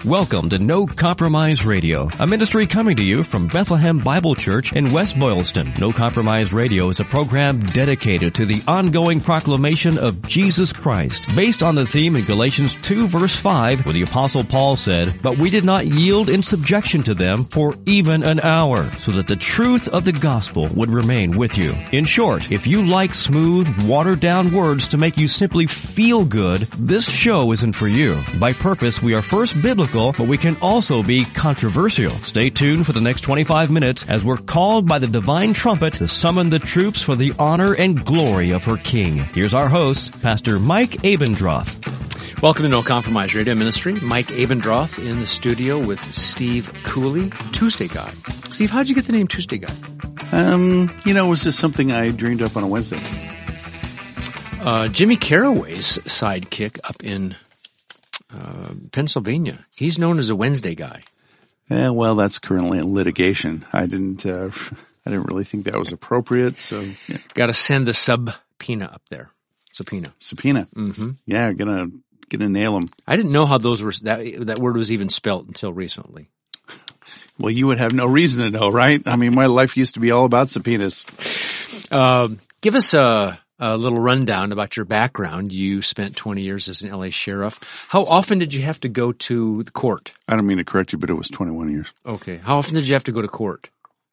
Welcome to No Compromise Radio, a ministry coming to you from Bethlehem Bible Church in West Boylston. No Compromise Radio is a program dedicated to the ongoing proclamation of Jesus Christ, based on the theme in Galatians 2 verse 5, where the Apostle Paul said, "But we did not yield in subjection to them for even an hour, so that the truth of the gospel would remain with you." In short, if you like smooth, watered-down words to make you simply feel good, this show isn't for you. By purpose, we are first biblical, but we can also be controversial. Stay tuned for the next 25 minutes as we're called by the divine trumpet to summon the troops for the honor and glory of her King. Here's our host, Pastor Mike Abendroth. Welcome to No Compromise Radio Ministry. Mike Abendroth in the studio with Steve Cooley, Tuesday Guy. Steve, how'd you get the name Tuesday Guy? It was just something I dreamed up on a Wednesday. Jimmy Carraway's sidekick up in Pennsylvania. He's known as a Wednesday Guy. Yeah, well, that's currently in litigation. I didn't really think that was appropriate. So, yeah. Got to send the subpoena up there. Subpoena. Mm-hmm. Yeah, gonna nail him. I didn't know how those were. That word was even spelt until recently. Well, you would have no reason to know, right? I mean, my life used to be all about subpoenas. Give us a little rundown about your background. You spent 20 years as an LA sheriff. How often did you have to go to the court? I don't mean to correct you, but it was 21 years. Okay. How often did you have to go to court?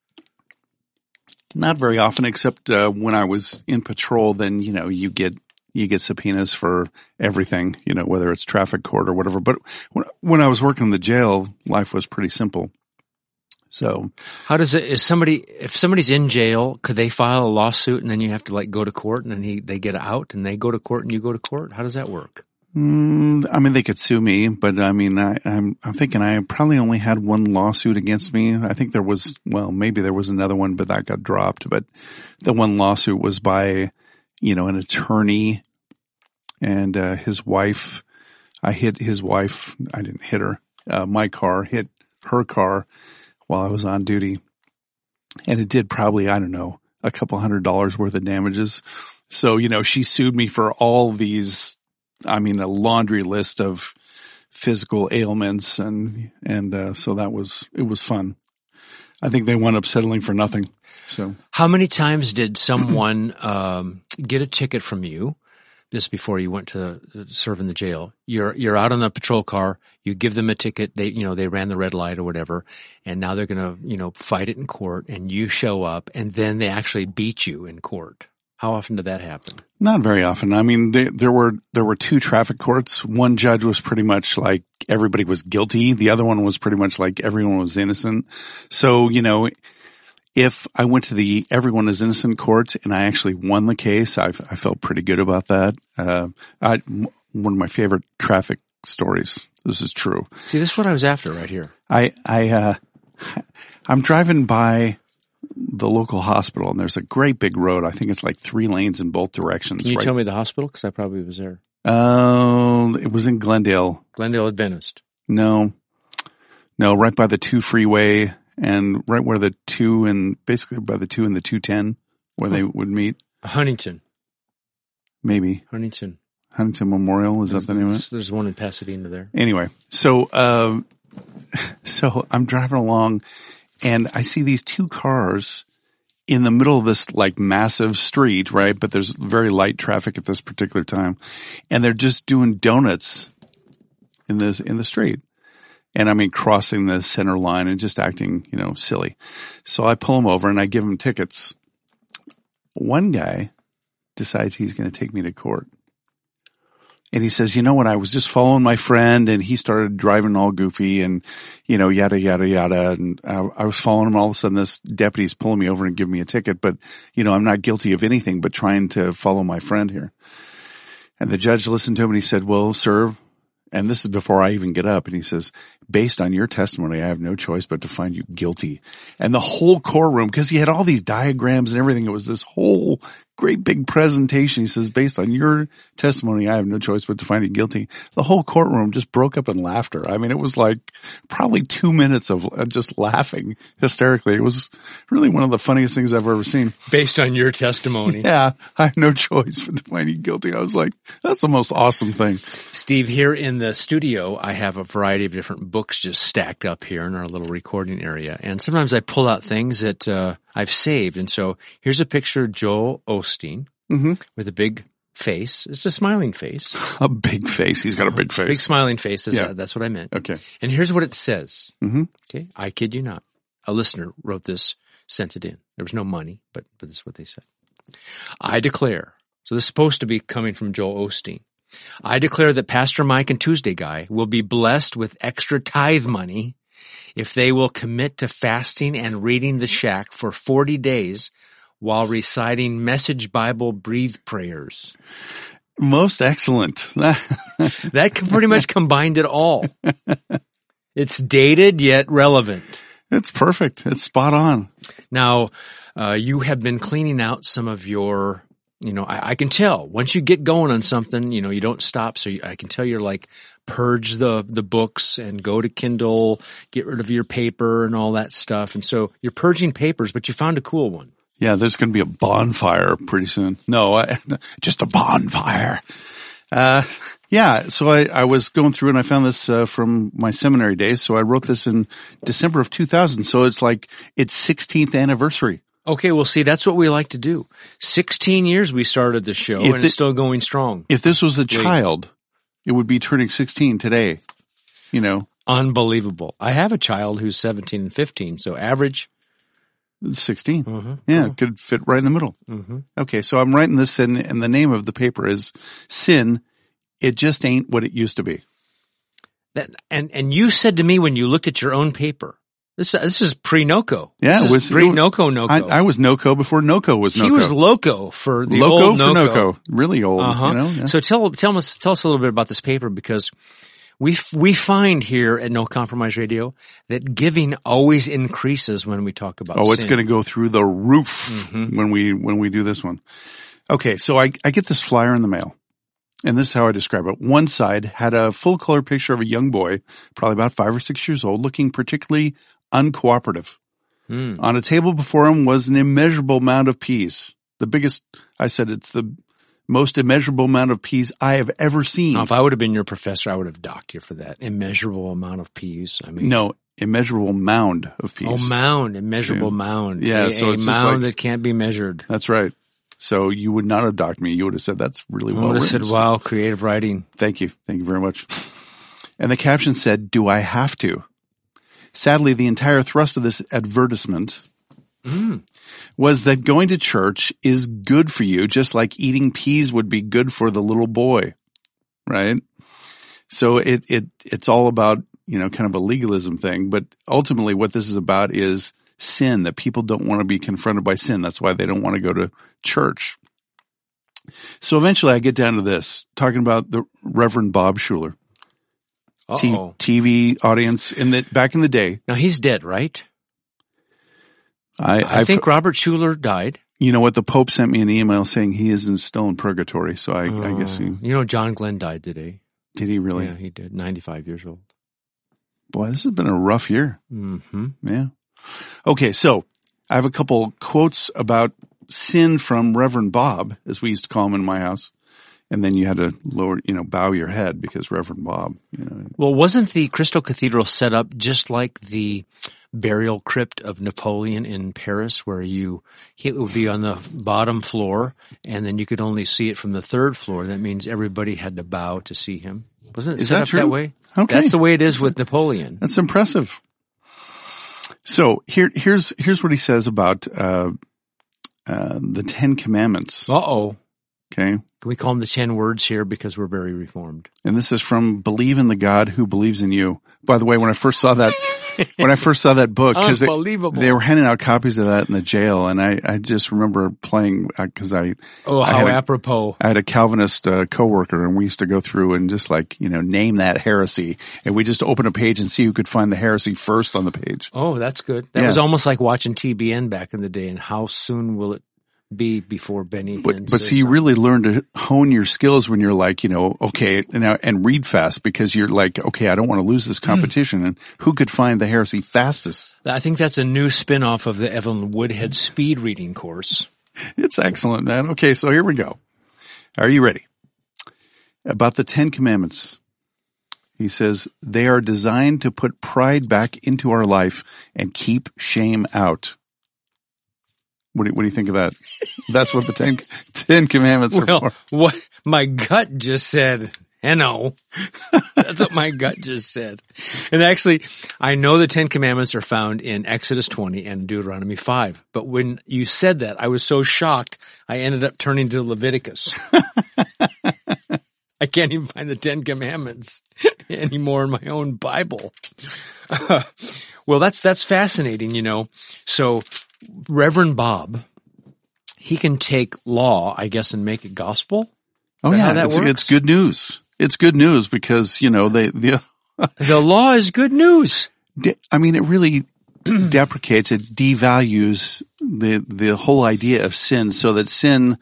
Not very often, except when I was in patrol. Then you get subpoenas for everything, whether it's traffic court or whatever. But when I was working in the jail, life was pretty simple. So how does it, if somebody's in jail, could they file a lawsuit and then you have to go to court and then they get out and they go to court and you go to court? How does that work? I mean, they could sue me, but I mean, I'm thinking I probably only had one lawsuit against me. I think maybe there was another one, but that got dropped. But the one lawsuit was by, an attorney and, his wife. I hit his wife. I didn't hit her. My car hit her car while I was on duty. And it did probably, I don't know, a couple $100 worth of damages. So, she sued me for all these, a laundry list of physical ailments. And so it was fun. I think they wound up settling for nothing. So how many times did someone, get a ticket from you? This before you went to serve in the jail. You're out on the patrol car. You give them a ticket. They ran the red light or whatever. And now they're going to, fight it in court and you show up and then they actually beat you in court. How often did that happen? Not very often. I mean, there were two traffic courts. One judge was pretty much like everybody was guilty. The other one was pretty much like everyone was innocent. So, if I went to the everyone is innocent court and I actually won the case, I felt pretty good about that. One of my favorite traffic stories. This is true. See, this is what I was after right here. I'm driving by the local hospital and there's a great big road. I think it's like 3 lanes in both directions. Can you tell me the hospital? Because I probably was there. It was in Glendale. Glendale Adventist. No, right by the 2 freeway. And right where the 2 and basically by the 2 and the 210 where they would meet. Huntington. Maybe. Huntington Memorial. Is that the name of it? There's one in Pasadena there. Anyway, so I'm driving along and I see these 2 cars in the middle of this massive street, right? But there's very light traffic at this particular time. And they're just doing donuts in the street. And crossing the center line and just acting, silly. So I pull them over and I give them tickets. One guy decides he's going to take me to court. And he says, I was just following my friend and he started driving all goofy and, yada, yada, yada. And I was following him. All of a sudden this deputy's pulling me over and giving me a ticket. But, I'm not guilty of anything but trying to follow my friend here. And the judge listened to him and he said, well, sir, and this is before I even get up, and he says, based on your testimony, I have no choice but to find you guilty. And the whole courtroom, because he had all these diagrams and everything, it was this whole great big presentation. He says, based on your testimony, I have no choice but to find you guilty. The whole courtroom just broke up in laughter. It was probably 2 minutes of just laughing hysterically. It was really one of the funniest things I've ever seen. Based on your testimony. Yeah, I have no choice but to find you guilty. I was like, that's the most awesome thing. Steve, here in the studio, I have a variety of different books books just stacked up here in our little recording area. And sometimes I pull out things that I've saved. And so here's a picture of Joel Osteen with a big face. It's a smiling face. A big face. He's got a big face. Big smiling face. That's what I meant. Okay. And here's what it says. Okay. I kid you not. A listener wrote this, sent it in. There was no money, but this is what they said. I declare. So this is supposed to be coming from Joel Osteen. I declare that Pastor Mike and Tuesday Guy will be blessed with extra tithe money if they will commit to fasting and reading the shack for 40 days while reciting Message Bible breathe prayers. Most excellent. That pretty much combined it all. It's dated yet relevant. It's perfect. It's spot on. Now, you have been cleaning out some of your, I can tell once you get going on something, you don't stop. So I can tell you're like purge the books and go to Kindle, get rid of your paper and all that stuff. And so you're purging papers, but you found a cool one. Yeah, there's going to be a bonfire pretty soon. No, just a bonfire. Yeah, so I was going through and I found this from my seminary days. So I wrote this in December of 2000. So it's like its 16th anniversary. Okay, well, see, that's what we like to do. 16 years we started the show, and it's still going strong. If this was a child, it would be turning 16 today, Unbelievable. I have a child who's 17 and 15, so average 16. Yeah, it could fit right in the middle. Okay, so I'm writing this in, and the name of the paper is Sin, It Just Ain't What It Used to Be. And you said to me when you looked at your own paper, this is pre-NOCO. Yeah, this is pre-NOCO. I was NOCO before NOCO was NOCO. He was loco for the loco old for NOCO. Really old, Yeah. So tell us a little bit about this paper, because we find here at No Compromise Radio that giving always increases when we talk about sin. It's going to go through the roof when we do this one. Okay, so I get this flyer in the mail, and this is how I describe it. One side had a full color picture of a young boy, probably about 5 or 6 years old, looking particularly uncooperative. On a table before him was an immeasurable amount of peas. The biggest, I said, it's the most immeasurable amount of peas I have ever seen. Now, if I would have been your professor, I would have docked you for that. Immeasurable amount of peas. No, immeasurable mound of peas. Oh, mound, immeasurable mound. Yeah, so a it's mound that can't be measured. That's right. So you would not have docked me. You would have said, that's really well written. I would have said, wow, creative writing. Thank you. Thank you very much. And the caption said, do I have to? Sadly, the entire thrust of this advertisement was that going to church is good for you, just like eating peas would be good for the little boy, right? So it's all about, kind of a legalism thing, but ultimately what this is about is sin, that people don't want to be confronted by sin. That's why they don't want to go to church. So eventually I get down to this, talking about the Reverend Bob Schuller. TV audience back in the day. Now he's dead, right? I think Robert Schuller died. You know what? The Pope sent me an email saying he is still in purgatory. So I guess he. John Glenn died today. Did he really? Yeah, he did. 95 years old. Boy, this has been a rough year. Yeah. Okay, so I have a couple quotes about sin from Reverend Bob, as we used to call him in my house. And then you had to bow your head because Reverend Bob, Well, wasn't the Crystal Cathedral set up just like the burial crypt of Napoleon in Paris, where it would be on the bottom floor and then you could only see it from the third floor? That means everybody had to bow to see him. Wasn't it set up that way? Okay. That's the way it is with Napoleon. That's impressive. So here's what he says about, the 10 Commandments. Uh-oh. Okay. Can we call them the 10 words here because we're very reformed? And this is from Believe in the God Who Believes in You. By the way, when I first saw that book, because they were handing out copies of that in the jail, and I just remember playing because apropos! I had a Calvinist coworker, and we used to go through and just name that heresy, and we just open a page and see who could find the heresy first on the page. Oh, that's good. That was almost like watching TBN back in the day. And how soon will it be before Benny Hinn but see, you really learn to hone your skills when you're like, okay, and read fast, because you're like, okay, I don't want to lose this competition. And who could find the heresy fastest? I think that's a new spin-off of the Evan Woodhead speed reading course. It's excellent, man. Okay, so here we go. Are you ready? About the 10 Commandments. He says, they are designed to put pride back into our life and keep shame out. What do you think of that? That's what the Ten Commandments are for. What my gut just said, no. That's what my gut just said. And actually, I know the Ten Commandments are found in Exodus 20 and Deuteronomy 5. But when you said that, I was so shocked, I ended up turning to Leviticus. I can't even find the Ten Commandments anymore in my own Bible. Well, that's fascinating, So Reverend Bob, he can take law, I guess, and make it gospel. Oh yeah, it's good news. It's good news because, the law is good news. I mean, it really deprecates, it devalues the whole idea of sin so that sin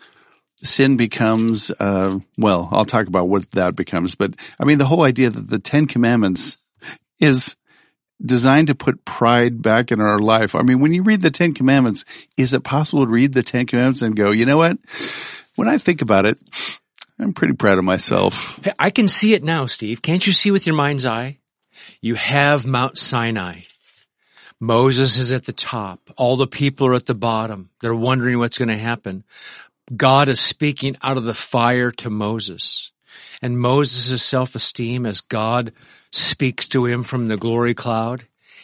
becomes, I'll talk about what that becomes, but I mean, the whole idea that the Ten Commandments is designed to put pride back in our life. I mean, when you read the Ten Commandments, is it possible to read the Ten Commandments and go, you know what? When I think about it, I'm pretty proud of myself. I can see it now, Steve. Can't you see with your mind's eye? You have Mount Sinai. Moses is at the top. All the people are at the bottom. They're wondering what's going to happen. God is speaking out of the fire to Moses. And Moses' self-esteem as God speaks to him from the glory cloud,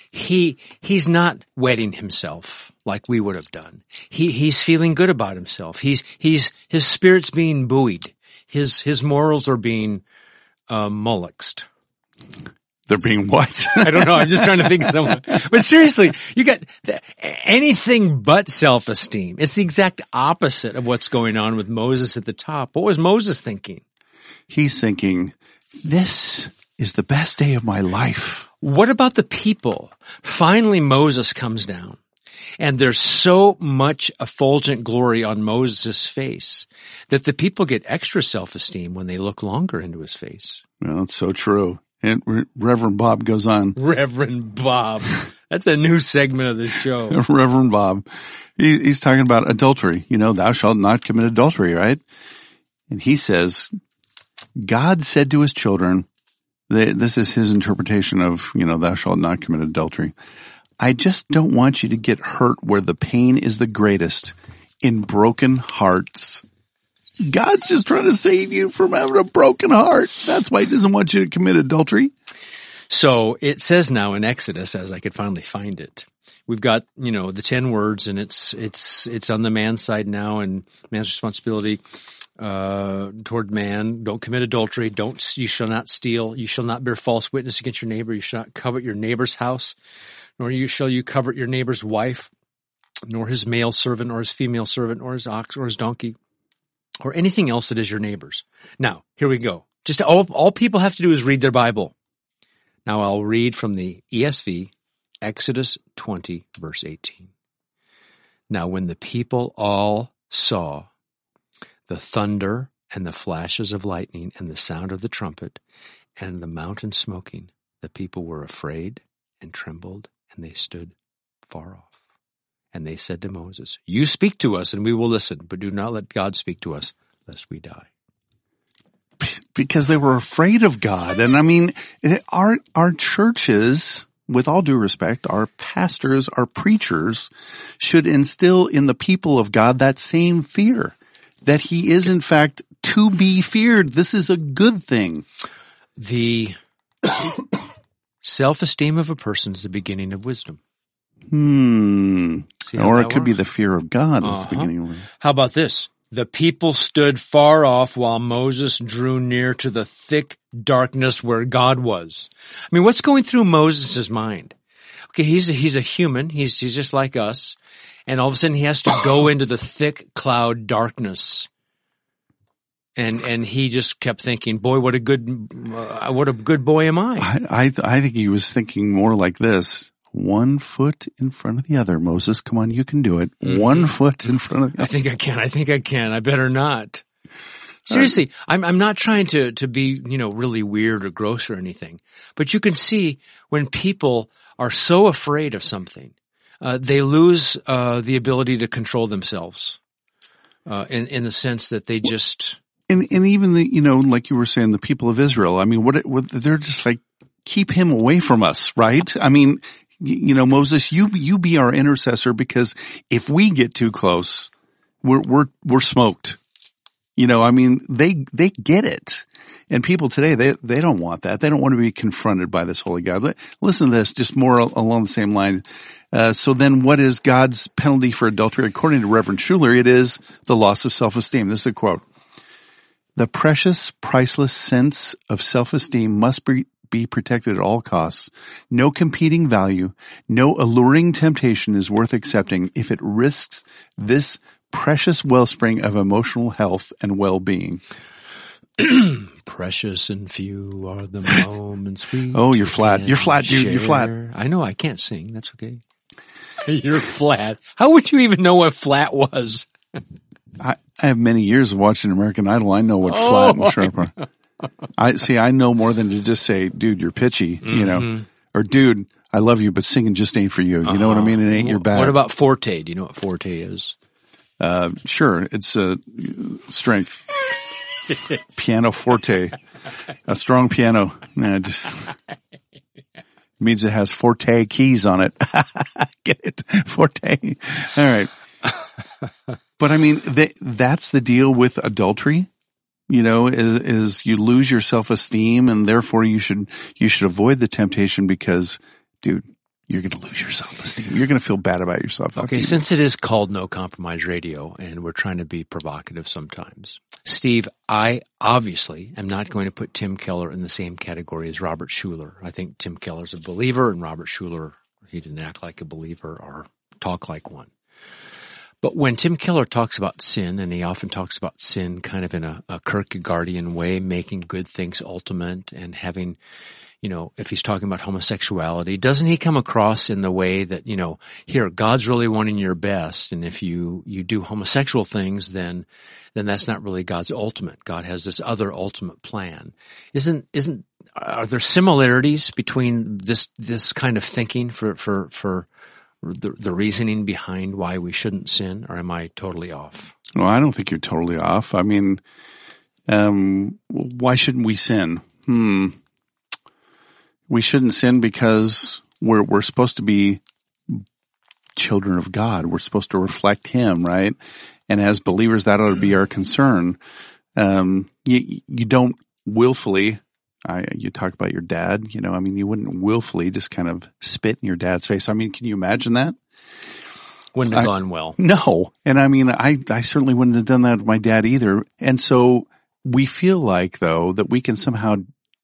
he's not wetting himself like we would have done. He's feeling good about himself. His spirit's being buoyed. His morals are being mulloxed. They're being what? I don't know. I'm just trying to think of someone. But seriously, you got anything but self-esteem. It's the exact opposite of what's going on with Moses at the top. What was Moses thinking? He's thinking, this is the best day of my life. What about the people? Finally, Moses comes down. And there's so much effulgent glory on Moses' face that the people get extra self-esteem when they look longer into his face. Well, it's so true. And Reverend Bob goes on. Reverend Bob. That's a new segment of the show. Reverend Bob. He's talking about adultery. Thou shalt not commit adultery, right? And he says, God said to his children, this is his interpretation of, thou shalt not commit adultery. I just don't want you to get hurt where the pain is the greatest, in broken hearts. God's just trying to save you from having a broken heart. That's why he doesn't want you to commit adultery. So it says now in Exodus, as I could finally find it, we've got, the 10 words, and it's on the man's side now, and man's responsibility toward man. Don't commit adultery. You shall not steal. You shall not bear false witness against your neighbor. You shall not covet your neighbor's house, nor shall you covet your neighbor's wife, nor his male servant, or his female servant, or his ox, or his donkey, or anything else that is your neighbor's. Now, here we go. Just all people have to do is read their Bible. Now I'll read from the ESV, Exodus 20, verse 18. Now when the people all saw the thunder and the flashes of lightning and the sound of the trumpet and the mountain smoking, the people were afraid and trembled, and they stood far off. And they said to Moses, you speak to us and we will listen, but do not let God speak to us, lest we die. Because they were afraid of God. And I mean, our churches, with all due respect, our pastors, our preachers should instill in the people of God that same fear, that he is in fact to be feared. This is a good thing. The self-esteem of a person is the beginning of wisdom. Or it could be the fear of God is the beginning of wisdom. How about this? The people stood far off while Moses drew near to the thick darkness where God was. I mean, what's going through Moses' mind? Okay, he's a human. He's just like us. And all of a sudden he has to go into the thick cloud darkness. And he just kept thinking, boy, what a good boy am I. I think he was thinking more like this. 1 foot in front of the other. Moses, come on, you can do it. 1 foot in front of the other. I think I can. I better not. Seriously, I'm not trying to be, really weird or gross or anything. But you can see when people are so afraid of something, they lose the ability to control themselves. In the sense that they just And even like you were saying, the people of Israel, I mean, what they're just like, keep him away from us, right? I mean, Moses, you be our intercessor, because if we get too close, we're smoked. I mean, they get it. And people today, they don't want that. They don't want to be confronted by this holy God. Listen to this, just more along the same line. So then what is God's penalty for adultery? According to Reverend Schuler, it is the loss of self-esteem. This is a quote. The precious, priceless sense of self-esteem must be protected at all costs. No competing value, no alluring temptation is worth accepting if it risks this precious wellspring of emotional health and well-being. Precious and few are the moments we. Oh, you're flat. You're flat, dude. You're flat. I know. I can't sing. That's okay. You're flat. How would you even know what flat was? I have many years of watching American Idol. I know what flat and sharp are. I know more than to just say, dude, you're pitchy, or dude, I love you, but singing just ain't for you. You know what I mean? It ain't your bag. What about forte? Do you know what forte is? Sure. It's strength. Piano forte. A strong piano. Means it has forte keys on it. Get it? Forte. All right. But I mean, that's the deal with adultery, is you lose your self-esteem, and therefore you should avoid the temptation because, dude, you're going to lose your self-esteem. You're going to feel bad about yourself. Okay, since it is called No Compromise Radio, and we're trying to be provocative sometimes, Steve, I obviously am not going to put Tim Keller in the same category as Robert Schuller. I think Tim Keller's a believer, and Robert Schuller, he didn't act like a believer or talk like one. But when Tim Keller talks about sin, and he often talks about sin kind of in a Kierkegaardian way, making good things ultimate and having, if he's talking about homosexuality, doesn't he come across in the way that, here, God's really wanting your best, and if you do homosexual things, then that's not really God's ultimate. God has this other ultimate plan. Are there similarities between this kind of thinking for the reasoning behind why we shouldn't sin, or am I totally off? Well, I don't think you're totally off. I mean, why shouldn't we sin? We shouldn't sin because we're supposed to be children of God. We're supposed to reflect Him, right? And as believers, that ought to be our concern. You don't willfully. You talk about your dad, you wouldn't willfully just kind of spit in your dad's face. I mean, can you imagine that? Wouldn't have gone well. No. And I mean, I certainly wouldn't have done that with my dad either. And so we feel like, though, that we can somehow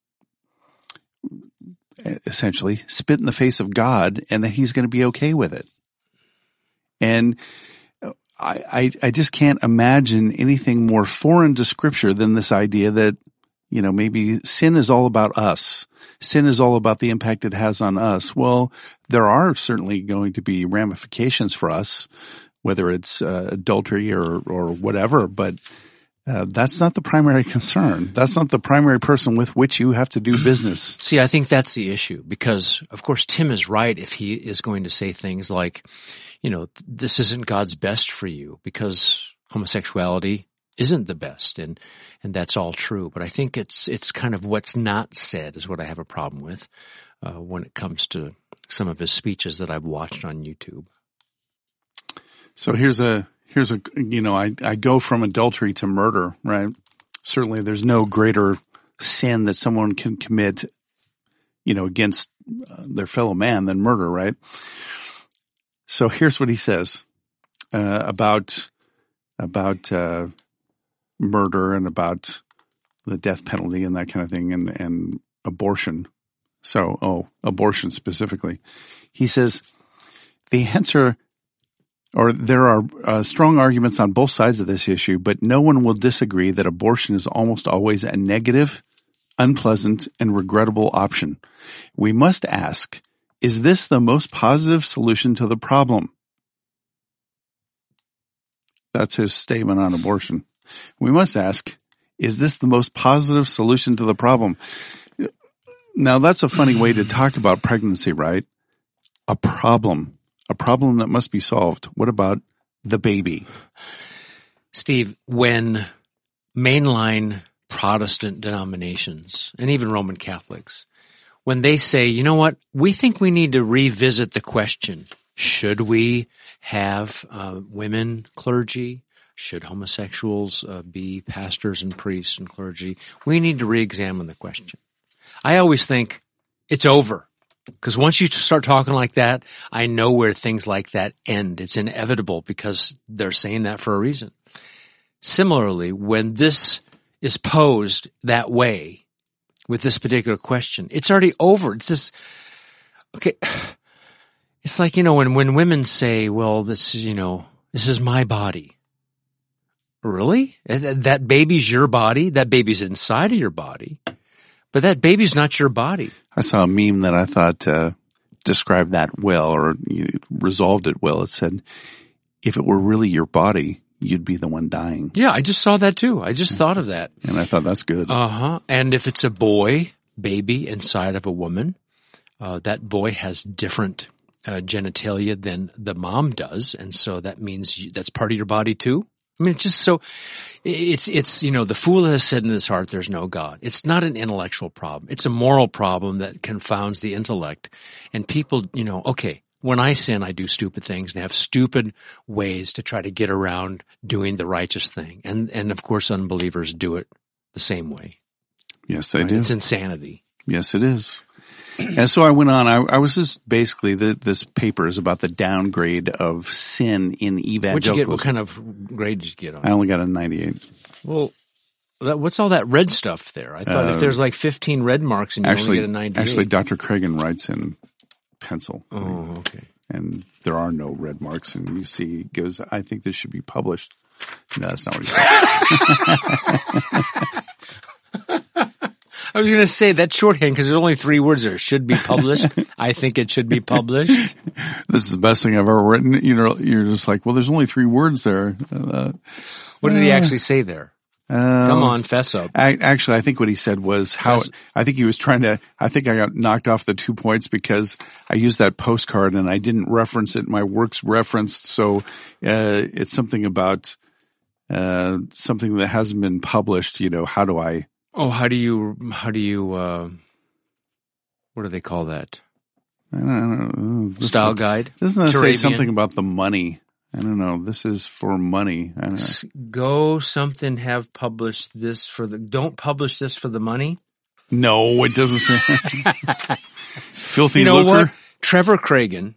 essentially spit in the face of God and that He's going to be okay with it. And I just can't imagine anything more foreign to Scripture than this idea that, maybe sin is all about us. Sin is all about the impact it has on us. Well, there are certainly going to be ramifications for us, whether it's adultery or whatever, but that's not the primary concern. That's not the primary person with which you have to do business. See, I think that's the issue because, of course, Tim is right if he is going to say things like, this isn't God's best for you because homosexuality isn't the best, and that's all true. But I think it's kind of what's not said is what I have a problem with when it comes to some of his speeches that I've watched on YouTube. So here's a I go from adultery to murder, right? Certainly, there's no greater sin that someone can commit, against their fellow man than murder, right? So here's what he says about murder and about the death penalty and that kind of thing and abortion. So, abortion specifically. He says, the answer, or there are strong arguments on both sides of this issue, but no one will disagree that abortion is almost always a negative, unpleasant, and regrettable option. We must ask, is this the most positive solution to the problem? That's his statement on abortion. We must ask, is this the most positive solution to the problem? Now, that's a funny way to talk about pregnancy, right? A problem that must be solved. What about the baby? Steve, when mainline Protestant denominations and even Roman Catholics, when they say, you know what, we think we need to revisit the question, should we have women clergy? Should homosexuals be pastors and priests and clergy? We need to re-examine the question. I always think it's over. Because once you start talking like that, I know where things like that end. It's inevitable because they're saying that for a reason. Similarly, when this is posed that way with this particular question, it's already over. It's this, okay. It's like, when women say, well, this is my body. Really? That baby's your body? That baby's inside of your body. But that baby's not your body. I saw a meme that I thought described that well, or resolved it well. It said, if it were really your body, you'd be the one dying. Yeah, I just saw that too. I just thought of that. And I thought that's good. And if it's a baby inside of a woman, that boy has different genitalia than the mom does. And so that means that's part of your body too. I mean, it's just so, it's, the fool has said in his heart, there's no God. It's not an intellectual problem. It's a moral problem that confounds the intellect. And people, okay, when I sin, I do stupid things and have stupid ways to try to get around doing the righteous thing. And of course, unbelievers do it the same way. Yes, they do. It's insanity. Yes, it is. And so I went on. I was just basically, this paper is about the downgrade of sin in evangelicals. What'd you get? What kind of grade did you get on? I only got a 98. Well, what's all that red stuff there? I thought if there's like 15 red marks and you only get a 98. Actually, Dr. Cragen writes in pencil. Oh, okay. And there are no red marks. And you see, he goes, I think this should be published. No, that's not what he said. I was going to say that shorthand because there's only 3 words there. Should be published. I think it should be published. This is the best thing I've ever written. You're just like, well, there's only 3 words there. What did he actually say there? Come on, fess up. Actually, I think what he said was I think I got knocked off the 2 points because I used that postcard and I didn't reference it. My work's referenced. So, it's something about, something that hasn't been published. How do I? Oh, how do you, what do they call that? I don't know. Style guide? Doesn't it say something about the money? I don't know. This is for money. I don't know. Go something have published this don't publish this for the money? No, it doesn't say. Filthy you know lucre. What? Trevor Cragen,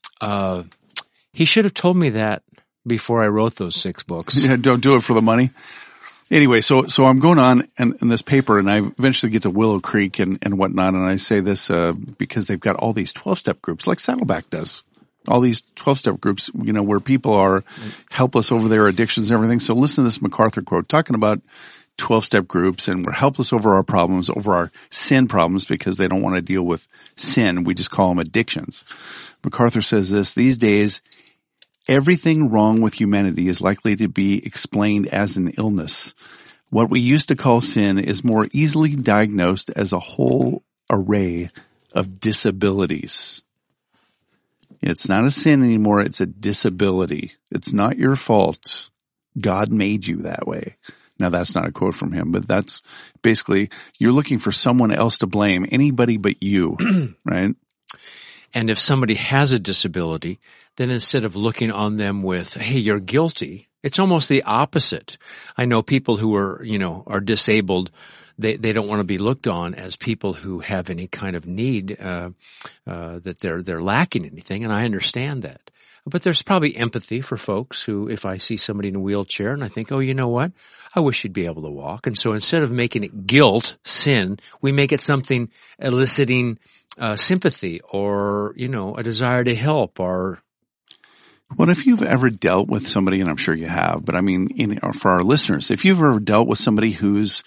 he should have told me that before I wrote those 6 books. Yeah, don't do it for the money. Anyway, so I'm going on in this paper and I eventually get to Willow Creek and whatnot. And I say this, because they've got all these 12-step groups like Saddleback does. All these 12-step groups, where people are helpless over their addictions and everything. So listen to this MacArthur quote talking about 12-step groups and we're helpless over our problems, over our sin problems because they don't want to deal with sin. We just call them addictions. MacArthur says this, these days, everything wrong with humanity is likely to be explained as an illness. What we used to call sin is more easily diagnosed as a whole array of disabilities. It's not a sin anymore. It's a disability. It's not your fault. God made you that way. Now that's not a quote from him, but that's basically you're looking for someone else to blame, anybody but you, right? And if somebody has a disability, then instead of looking on them with, hey, you're guilty, it's almost the opposite. I know people who are disabled, they don't want to be looked on as people who have any kind of need, that they're lacking anything, and I understand that. But there's probably empathy for folks who, if I see somebody in a wheelchair and I think, oh, you know what? I wish you'd be able to walk. And so instead of making it guilt, sin, we make it something eliciting sympathy or, a desire to help or. Well, if you've ever dealt with somebody, and I'm sure you have, but I mean, for our listeners, if you've ever dealt with somebody who's,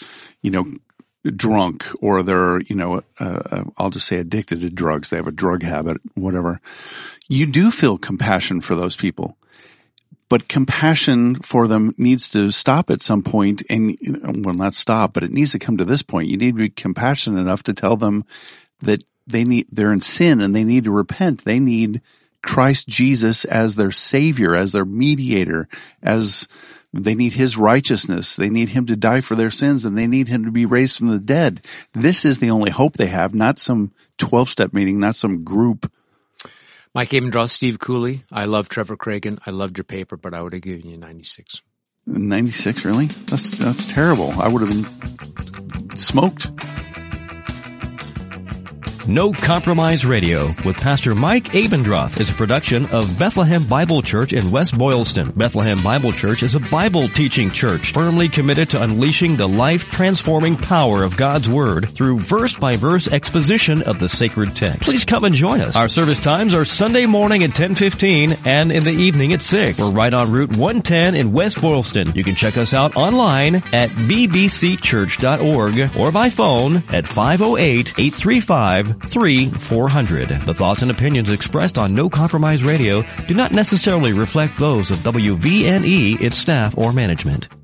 drunk or they're, I'll just say addicted to drugs, they have a drug habit, whatever, you do feel compassion for those people. But compassion for them needs to stop at some point and, well, not stop, but it needs to come to this point. You need to be compassionate enough to tell them that they're in sin and they need to repent. They need Christ Jesus as their savior, as their mediator, as They need his righteousness. They need him to die for their sins, and they need him to be raised from the dead. This is the only hope they have, not some 12-step meeting, not some group. Mike Abendroth, Steve Cooley. I love Trevor Cragen. I loved your paper, but I would have given you 96. 96, really? That's terrible. I would have been smoked. No Compromise Radio with Pastor Mike Abendroth is a production of Bethlehem Bible Church in West Boylston. Bethlehem Bible Church is a Bible teaching church firmly committed to unleashing the life-transforming power of God's Word through verse-by-verse exposition of the sacred text. Please come and join us. Our service times are Sunday morning at 10:15 and in the evening at 6. We're right on Route 110 in West Boylston. You can check us out online at bbcchurch.org or by phone at 508-835-3400. The thoughts and opinions expressed on No Compromise Radio do not necessarily reflect those of WVNE, its staff, or management.